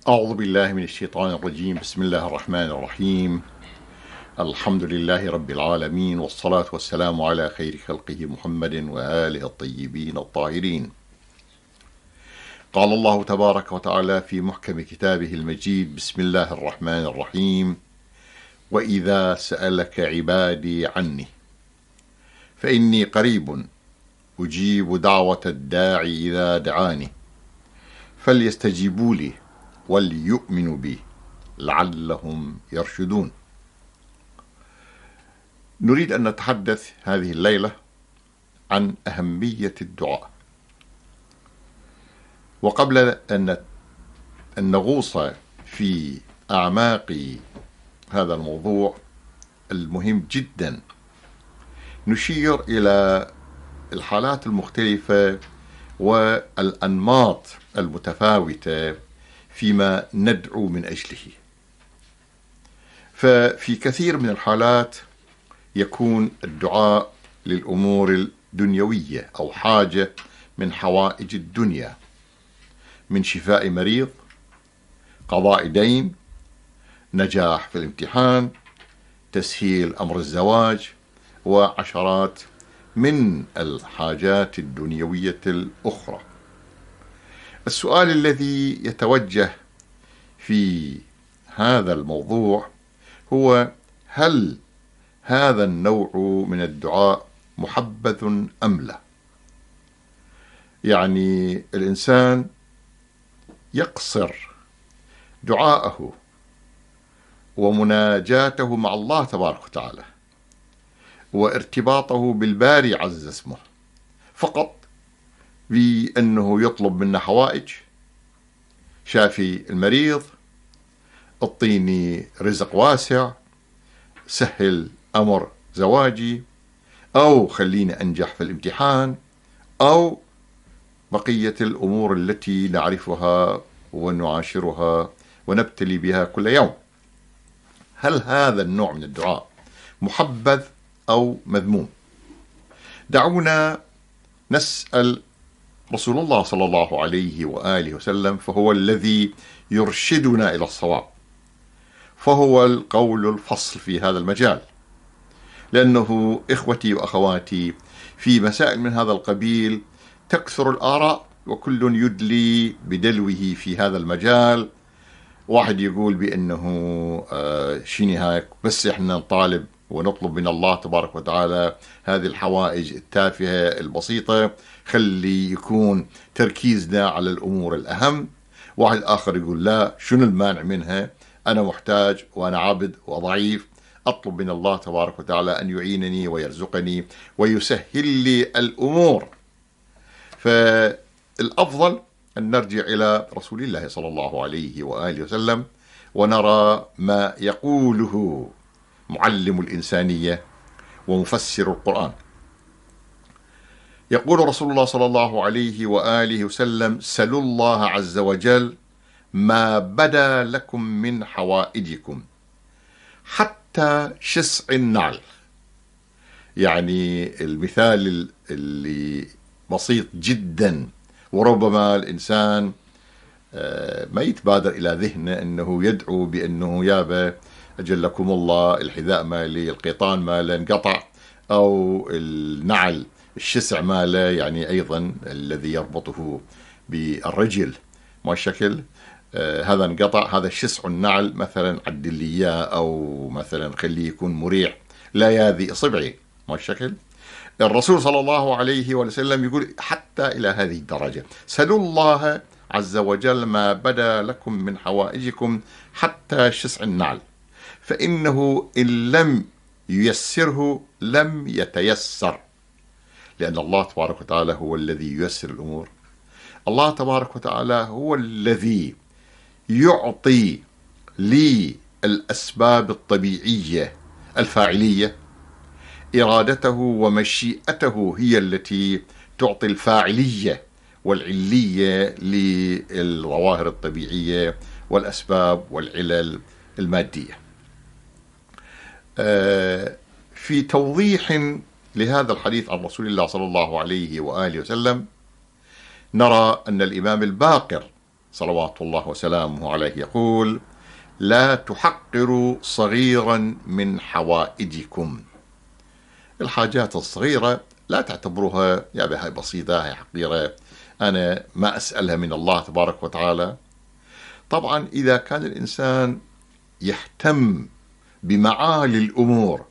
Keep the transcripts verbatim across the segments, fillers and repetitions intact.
أعوذ بالله من الشيطان الرجيم. بسم الله الرحمن الرحيم. الحمد لله رب العالمين، والصلاة والسلام على خير خلقه محمد وآله الطيبين الطاهرين. قال الله تبارك وتعالى في محكم كتابه المجيد: بسم الله الرحمن الرحيم: وإذا سألك عبادي عني فإني قريب أجيب دعوة الداعي إذا دعاني فليستجيبوا لي وليؤمنوا بي لعلهم يرشدون. نريد أن نتحدث هذه الليلة عن أهمية الدعاء. وقبل أن نغوص في أعماق هذا الموضوع المهم جدا، نشير إلى الحالات المختلفة والأنماط المتفاوتة فيما ندعو من أجله. ففي كثير من الحالات يكون الدعاء للأمور الدنيوية أو حاجة من حوائج الدنيا، من شفاء مريض، قضاء دين، نجاح في الامتحان، تسهيل أمر الزواج، وعشرات من الحاجات الدنيوية الأخرى. السؤال الذي يتوجه في هذا الموضوع هو: هل هذا النوع من الدعاء محبذ أم لا؟ يعني الإنسان يقصر دعاءه ومناجاته مع الله تبارك وتعالى وارتباطه بالباري عز اسمه فقط بأنه يطلب منا حوائج، شافي المريض، اعطيني رزق واسع، سهل أمر زواجي، أو خليني أنجح في الامتحان، أو بقية الأمور التي نعرفها ونعاشرها ونبتلي بها كل يوم. هل هذا النوع من الدعاء محبذ أو مذموم؟ دعونا نسأل رسول الله صلى الله عليه وآله وسلم، فهو الذي يرشدنا إلى الصواب، فهو القول الفصل في هذا المجال. لأنه إخوتي وأخواتي في مسائل من هذا القبيل تكثر الآراء، وكل يدلي بدلوه في هذا المجال. واحد يقول بأنه آه شيني هاك، بس إحنا نطالب ونطلب من الله تبارك وتعالى هذه الحوائج التافهة البسيطة، خلي يكون تركيزنا على الأمور الأهم. واحد آخر يقول لا، شنو المانع منها؟ أنا محتاج وأنا عبد وضعيف، أطلب من الله تبارك وتعالى أن يعينني ويرزقني ويسهل لي الأمور. فالأفضل أن نرجع إلى رسول الله صلى الله عليه وآله وسلم ونرى ما يقوله معلم الإنسانية ومفسر القرآن. يقول رسول الله صلى الله عليه وآله وسلم: سلوا الله عز وجل ما بدا لكم من حوائجكم حتى شسع النعل. يعني المثال اللي بسيط جدا، وربما الإنسان ما يتبادر إلى ذهنه أنه يدعو بأنه يابا أجلكم الله الحذاء مالي، القيطان ماله انقطع، أو النعل الشسع ماله، يعني أيضا الذي يربطه بالرجل ما الشكل آه هذا انقطع، هذا شسع النعل مثلا عدل لي إياه، أو مثلا خليه يكون مريح، لا ياذي إصبعي ما الشكل. الرسول صلى الله عليه وسلم يقول حتى إلى هذه الدرجة: سلوا الله عز وجل ما بدا لكم من حوائجكم حتى شسع النعل، فإنه إن لم ييسره لم يتيسر. لأن الله تبارك وتعالى هو الذي ييسر الأمور. الله تبارك وتعالى هو الذي يعطي لي الأسباب الطبيعية الفاعلية. إرادته ومشيئته هي التي تعطي الفاعلية والعلية للظواهر الطبيعية والأسباب والعلل المادية. في توضيح لهذا الحديث عن رسول الله صلى الله عليه وآله وسلم، نرى أن الإمام الباقر صلوات الله وسلامه عليه يقول: لا تحقروا صغيرا من حوائجكم. الحاجات الصغيرة لا تعتبروها يا بهاي بسيطة، هاي حقيرة، أنا ما أسألها من الله تبارك وتعالى. طبعا إذا كان الإنسان يهتم بمعالي الأمور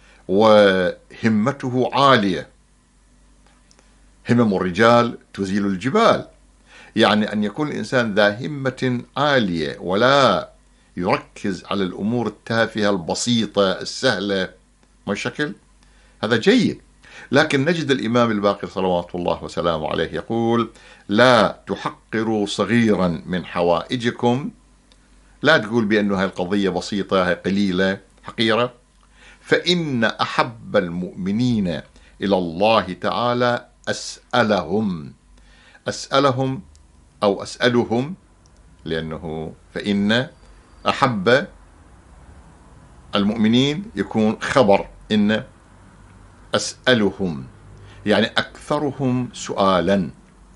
وهمته عالية، همم الرجال تزيل الجبال، يعني أن يكون الإنسان ذا همة عالية ولا يركز على الأمور التافهة البسيطة السهلة، ما شكل هذا جيد. لكن نجد الإمام الباقر صلوات الله وسلامه عليه يقول: لا تحقروا صغيرا من حوائجكم. لا تقول بأنه هاي القضية بسيطة، هاي قليلة حقيرة. فإن أحب المؤمنين إلى الله تعالى أسألهم. أسألهم أو أسألهم، لأنه فإن أحب المؤمنين يكون خبر إن أسألهم، يعني أكثرهم سؤالا.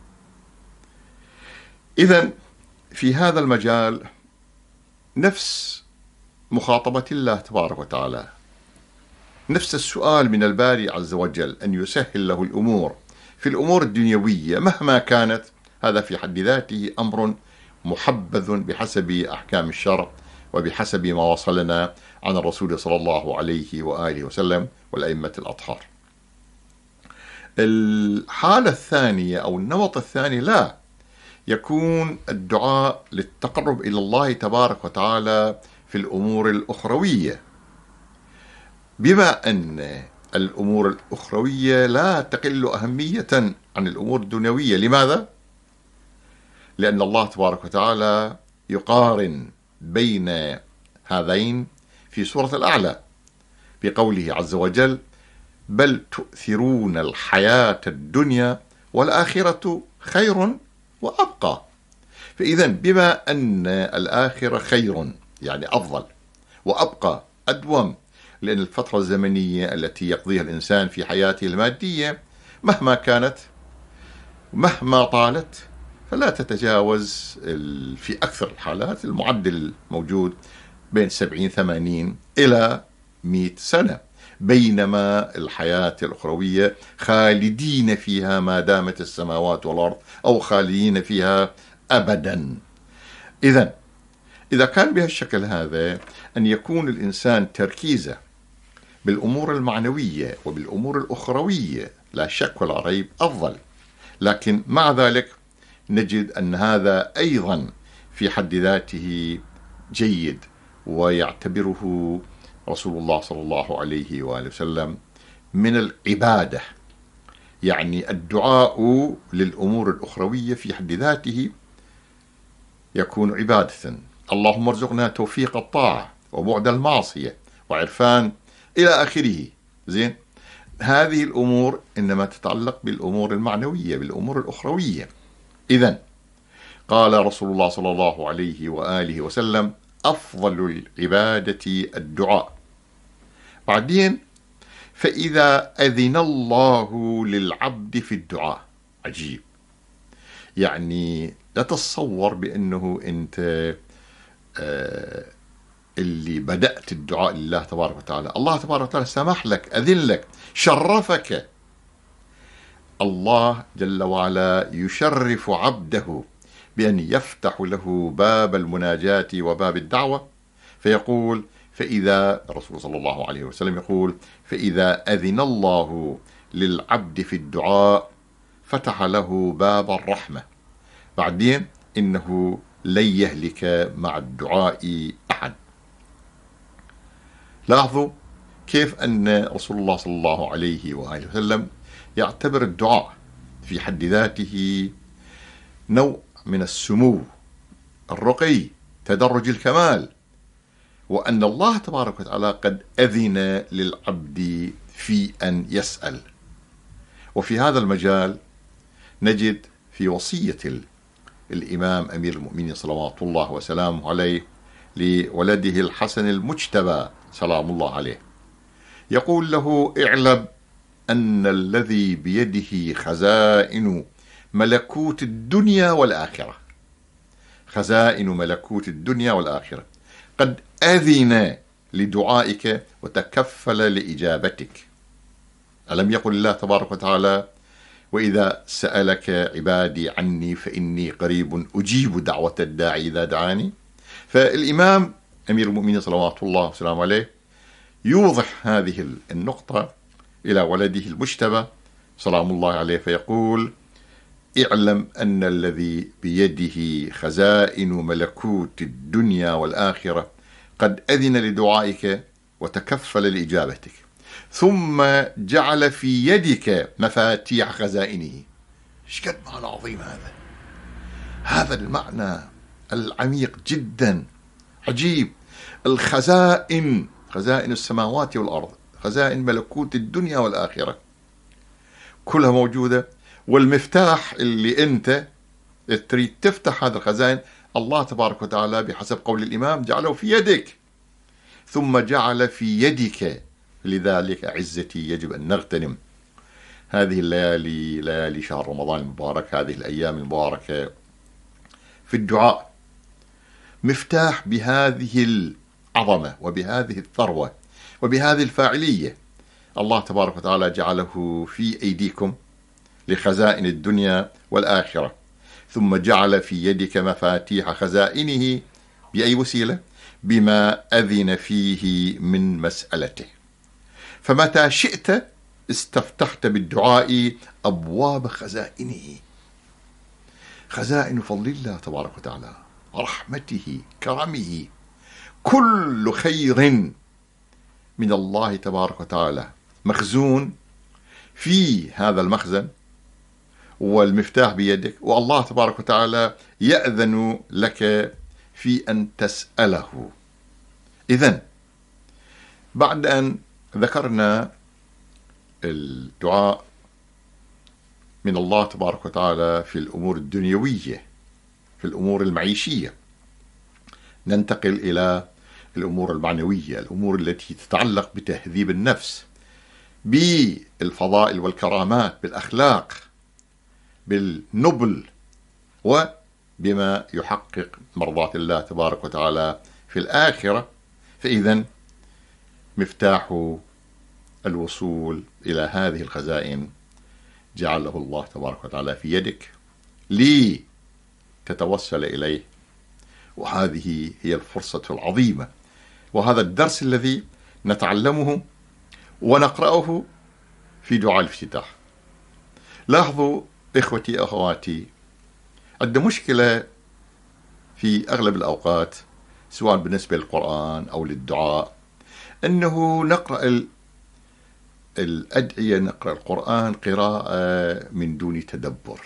إذن في هذا المجال نفس مخاطبة الله تبارك وتعالى، نفس السؤال من الباري عز وجل أن يسهل له الأمور في الأمور الدنيوية مهما كانت. هذا في حد ذاته أمر محبذ بحسب أحكام الشرع وبحسب ما وصلنا عن الرسول صلى الله عليه وآله وسلم والأئمة الأطهار. الحالة الثانية أو النمط الثاني لا يكون الدعاء للتقرب إلى الله تبارك وتعالى في الأمور الأخروية، بما أن الأمور الأخروية لا تقل أهمية عن الأمور الدنيوية. لماذا؟ لأن الله تبارك وتعالى يقارن بين هذين في سورة الأعلى بقوله عز وجل: بل تؤثرون الحياة الدنيا والآخرة خير وأبقى. فإذا بما أن الآخرة خير يعني أفضل، وأبقى أدوم، لأن الفترة الزمنية التي يقضيها الإنسان في حياته المادية مهما كانت مهما طالت فلا تتجاوز في أكثر الحالات المعدل الموجود بين سبعين ثمانين إلى مئة سنة، بينما الحياة الأخروية خالدين فيها ما دامت السماوات والأرض، أو خالدين فيها أبدا. إذن إذا كان بهالشكل هذا أن يكون الإنسان تركيزه بالأمور المعنوية وبالأمور الأخروية لا شك ولا ريب أفضل، لكن مع ذلك نجد أن هذا أيضا في حد ذاته جيد، ويعتبره رسول الله صلى الله عليه وآله وسلم من العبادة. يعني الدعاء للأمور الأخروية في حد ذاته يكون عبادة. اللهم ارزقنا توفيق الطاعة وبعد المعصية وعرفان إلى آخره. زين، هذه الأمور إنما تتعلق بالأمور المعنوية بالأمور الأخروية. إذن قال رسول الله صلى الله عليه وآله وسلم: أفضل العبادة الدعاء. بعدين: فإذا أذن الله للعبد في الدعاء. عجيب، يعني لا تتصور بأنه أنت آه اللي بدأت الدعاء لله تبارك وتعالى، الله تبارك وتعالى سمح لك، أذن لك، شرفك. الله جل وعلا يشرف عبده بأن يفتح له باب المناجاة وباب الدعوة، فيقول: فإذا الرسول صلى الله عليه وسلم يقول: فإذا أذن الله للعبد في الدعاء فتح له باب الرحمة. بعدين: إنه لن يهلك مع الدعاء أحد. لاحظوا كيف أن رسول الله صلى الله عليه وآله وسلم يعتبر الدعاء في حد ذاته نوع من السمو، الرقي، تدرج الكمال، وأن الله تبارك وتعالى قد أذن للعبد في أن يسأل. وفي هذا المجال نجد في وصية الإمام أمير المؤمنين صلوات الله وسلامه عليه لولده الحسن المجتبى سلام الله عليه، يقول له: اعلم أن الذي بيده خزائن ملكوت الدنيا والآخرة. خزائن ملكوت الدنيا والآخرة قد أذن لدعائك وتكفل لإجابتك. ألم يقل الله تبارك وتعالى: وإذا سألك عبادي عني فإني قريب أجيب دعوة الداعي إذا دعاني. فالإمام أمير المؤمنين صلوات الله وسلامه عليه يوضح هذه النقطة إلى ولده المجتبى سلام الله عليه، فيقول: اعلم أن الذي بيده خزائن ملكوت الدنيا والآخرة قد أذن لدعائك وتكفل لإجابتك، ثم جعل في يدك مفاتيح خزائنه. ايش قد معنى عظيم هذا! هذا المعنى العميق جدا عجيب. الخزائن، خزائن السماوات والأرض، خزائن ملكوت الدنيا والآخرة كلها موجودة، والمفتاح اللي أنت تريد تفتح هذا الخزائن الله تبارك وتعالى بحسب قول الإمام جعله في يدك، ثم جعل في يدك. لذلك أعزتي يجب أن نغتنم هذه الليالي، ليالي شهر رمضان المبارك، هذه الأيام المباركة في الدعاء. مفتاح بهذه العظمة وبهذه الثروة وبهذه الفاعلية الله تبارك وتعالى جعله في أيديكم لخزائن الدنيا والآخرة، ثم جعل في يدك مفاتيح خزائنه بأي وسيلة؟ بما أذن فيه من مسألته. فمتى شئت استفتحت بالدعاء أبواب خزائنه، خزائن فضل الله تبارك وتعالى، رحمته، كرمه، كل خير من الله تبارك وتعالى مخزون في هذا المخزن، والمفتاح بيدك، والله تبارك وتعالى يأذن لك في أن تسأله. إذن بعد أن ذكرنا الدعاء من الله تبارك وتعالى في الأمور الدنيوية، في الأمور المعيشية، ننتقل إلى الأمور المعنوية، الأمور التي تتعلق بتهذيب النفس، بالفضائل والكرامات، بالأخلاق، بالنبل، وبما يحقق مرضاة الله تبارك وتعالى في الآخرة. فإذن مفتاح الوصول إلى هذه الخزائن جعله الله تبارك وتعالى في يدك لتتوسل إليه، وهذه هي الفرصة العظيمة، وهذا الدرس الذي نتعلمه ونقرأه في دعاء الافتتاح. لاحظوا إخوتي أخواتي، عندنا مشكلة في أغلب الأوقات سواء بالنسبة للقرآن أو للدعاء، أنه نقرأ الأدعية، نقرأ القرآن قراءة من دون تدبر.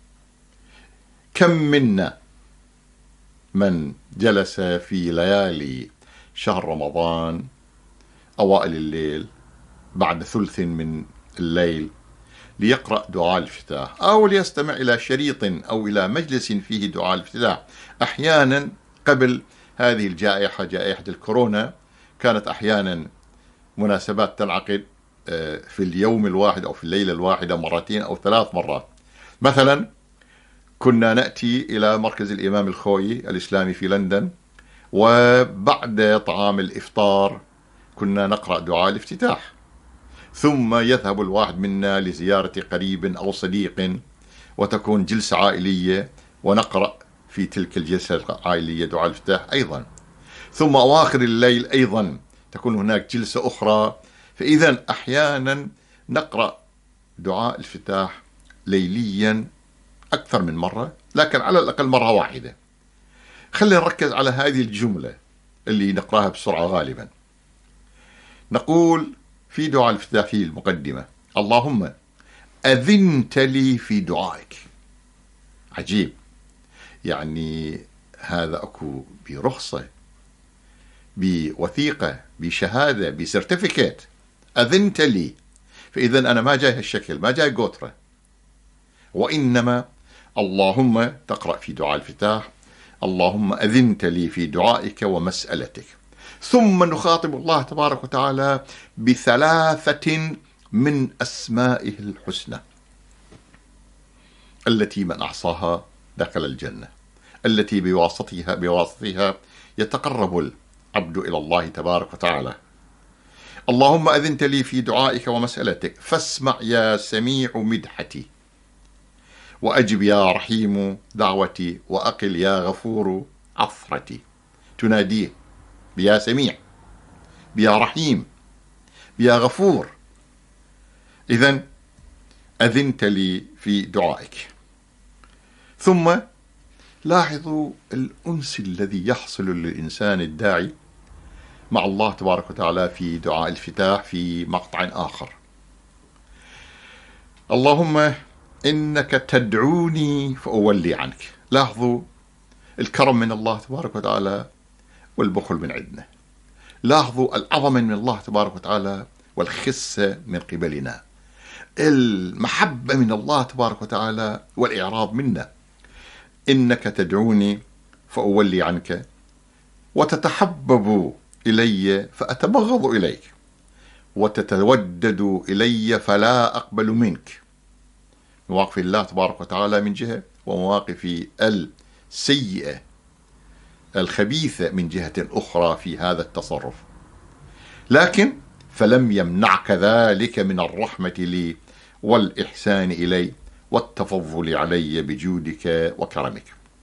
كم منا من جلس في ليالي شهر رمضان أوائل الليل بعد ثلث من الليل ليقرأ دعاء الافتتاح، أو ليستمع إلى شريط أو إلى مجلس فيه دعاء الافتتاح. أحيانا قبل هذه الجائحة، جائحة الكورونا، كانت أحيانا مناسبات تنعقد في اليوم الواحد أو في الليلة الواحدة مرتين أو ثلاث مرات. مثلا كنا نأتي إلى مركز الإمام الخوئي الإسلامي في لندن، وبعد طعام الإفطار كنا نقرأ دعاء الافتتاح، ثم يذهب الواحد منا لزيارة قريب أو صديق، وتكون جلسة عائلية ونقرأ في تلك الجلسة العائلية دعاء الافتتاح أيضا، ثم أواخر الليل أيضا تكون هناك جلسة أخرى. فإذا أحيانا نقرأ دعاء الافتتاح ليليا أكثر من مرة، لكن على الأقل مرة واحدة. خلينا نركز على هذه الجملة اللي نقرأها بسرعة غالبا. نقول في دعاء الافتتاح في المقدمة: اللهم أذنت لي في دعائك. عجيب، يعني هذا أكو برخصة، بوثيقة، بشهادة، بسيرتيفيكيت، أذنت لي. فإذا أنا ما جاي هالشكل، ما جاي قطرة، وإنما اللهم تقرأ في دعاء الافتتاح: اللهم أذنت لي في دعائك ومسألتك. ثم نخاطب الله تبارك وتعالى بثلاثة من أسمائه الحسنى التي من أحصاها دخل الجنة. التي بواسطها بواسطها يتقرب العبد إلى الله تبارك وتعالى. اللهم أذنت لي في دعائك ومسألتك، فاسمع يا سميع مدحتي، وأجب يا رحيم دعوتي، وأقل يا غفور عثرتي. تناديه بيا سميع، بيا رحيم، بيا غفور. إذن أذنت لي في دعائك. ثم لاحظوا الأنس الذي يحصل للإنسان الداعي مع الله تبارك وتعالى في دعاء الافتتاح في مقطع آخر. اللهم إنك تدعوني فأولي عنك. لاحظوا الكرم من الله تبارك وتعالى والبخل من عندنا. لاحظوا العظمة من الله تبارك وتعالى والخسة من قبلنا. المحبة من الله تبارك وتعالى والإعراض منا. إنك تدعوني فأولي عنك، وتتحبب إلي فأتبغض إليك، وتتودد إلي فلا أقبل منك. مواقف الله تبارك وتعالى من جهة، ومواقف السيئة الخبيثة من جهة أخرى في هذا التصرف. لكن فلم يمنعك ذلك من الرحمة لي والإحسان إلي والتفضل علي بجودك وكرمك.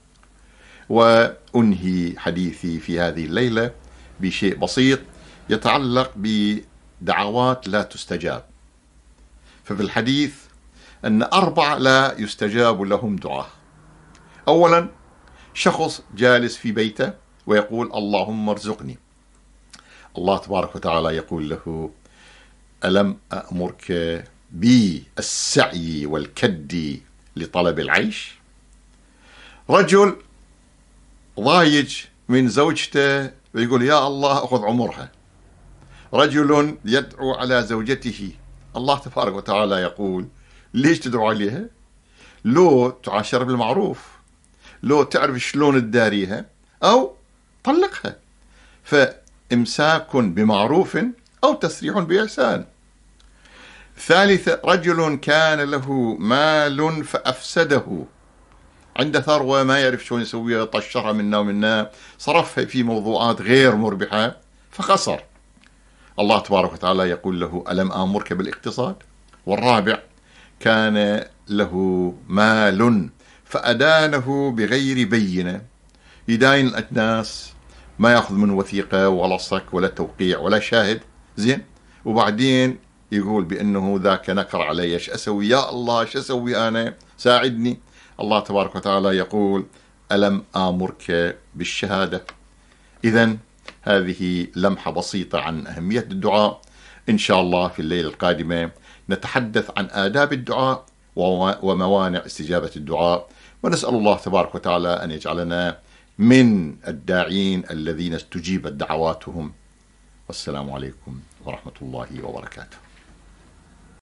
وأنهي حديثي في هذه الليلة بشيء بسيط يتعلق بدعوات لا تستجاب. ففي الحديث أن أربعة لا يستجاب لهم دعاء. أولا، شخص جالس في بيته ويقول اللهم ارزقني. الله تبارك وتعالى يقول له ألم أأمرك بالسعي والكد لطلب العيش؟ رجل ضايج من زوجته ويقول يا الله أخذ عمرها. رجل يدعو على زوجته، الله تبارك وتعالى يقول ليش تدعو عليها؟ لو تعاشر بالمعروف، لو تعرف شلون تداريها، أو طلقها. فإمساك بمعروف أو تسريح بإحسان. ثالثة، رجل كان له مال فأفسده، عنده ثروة ما يعرف شلون يسويها، طشرها منا ومنا، صرفها في موضوعات غير مربحة فخسر. الله تبارك وتعالى يقول له ألم آمرك بالاقتصاد؟ والرابع، كان له مال فأدانه بغير بينة، يداين الناس ما يأخذ من وثيقة ولا صك ولا توقيع ولا شاهد، زين، وبعدين يقول بأنه ذاك نكر علي، ايش أسوي يا الله، ايش أسوي أنا، ساعدني. الله تبارك وتعالى يقول ألم آمرك بالشهادة؟ إذن هذه لمحة بسيطة عن أهمية الدعاء. إن شاء الله في الليلة القادمة نتحدث عن آداب الدعاء وموانع استجابة الدعاء، ونسأل الله تبارك وتعالى أن يجعلنا من الداعين الذين استجيبت دعواتهم. والسلام عليكم ورحمة الله وبركاته.